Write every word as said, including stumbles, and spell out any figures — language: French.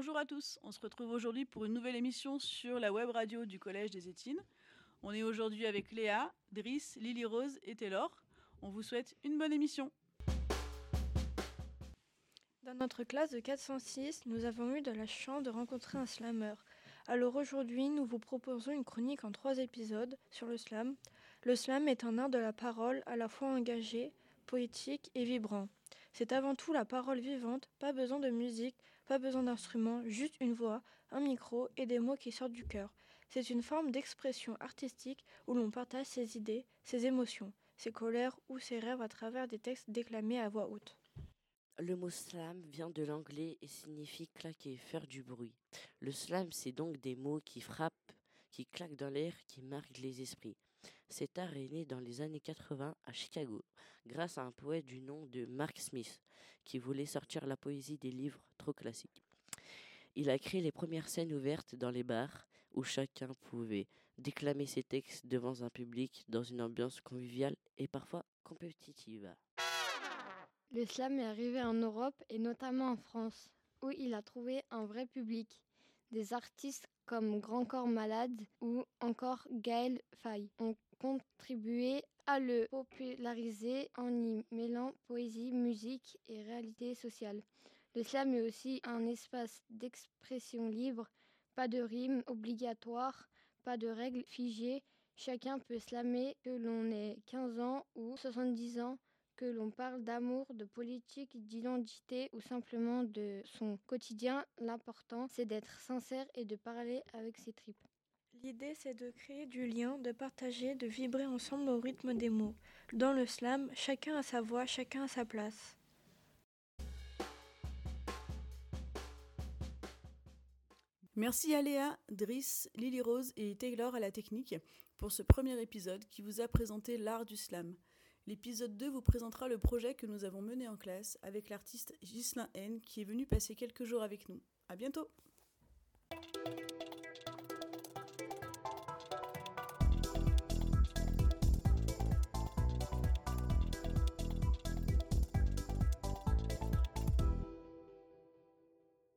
Bonjour à tous, on se retrouve aujourd'hui pour une nouvelle émission sur la web radio du Collège des Étines. On est aujourd'hui avec Léa, Driss, Lily Rose et Taylor. On vous souhaite une bonne émission. Dans notre classe de quatre cent six, nous avons eu de la chance de rencontrer un slameur. Alors aujourd'hui, nous vous proposons une chronique en trois épisodes sur le slam. Le slam est un art de la parole à la fois engagé, poétique et vibrant. C'est avant tout la parole vivante, pas besoin de musique, pas besoin d'instruments, juste une voix, un micro et des mots qui sortent du cœur. C'est une forme d'expression artistique où l'on partage ses idées, ses émotions, ses colères ou ses rêves à travers des textes déclamés à voix haute. Le mot slam vient de l'anglais et signifie claquer, faire du bruit. Le slam, c'est donc des mots qui frappent, qui claquent dans l'air, qui marquent les esprits. Cet art est né dans les années quatre-vingts à Chicago, grâce à un poète du nom de Mark Smith, qui voulait sortir la poésie des livres trop classiques. Il a créé les premières scènes ouvertes dans les bars, où chacun pouvait déclamer ses textes devant un public dans une ambiance conviviale et parfois compétitive. Le slam est arrivé en Europe et notamment en France, où il a trouvé un vrai public. Des artistes comme Grand Corps Malade ou encore Gaël Faye ont contribué à le populariser en y mêlant poésie, musique et réalité sociale. Le slam est aussi un espace d'expression libre, pas de rime obligatoire, pas de règles figées. Chacun peut slammer, que l'on ait quinze ans ou soixante-dix ans, que l'on parle d'amour, de politique, d'identité ou simplement de son quotidien. L'important, c'est d'être sincère et de parler avec ses tripes. L'idée, c'est de créer du lien, de partager, de vibrer ensemble au rythme des mots. Dans le slam, chacun a sa voix, chacun a sa place. Merci à Léa, Driss, Lily Rose et Taylor à la technique pour ce premier épisode qui vous a présenté l'art du slam. L'épisode deux vous présentera le projet que nous avons mené en classe avec l'artiste Ghislain N qui est venu passer quelques jours avec nous. À bientôt!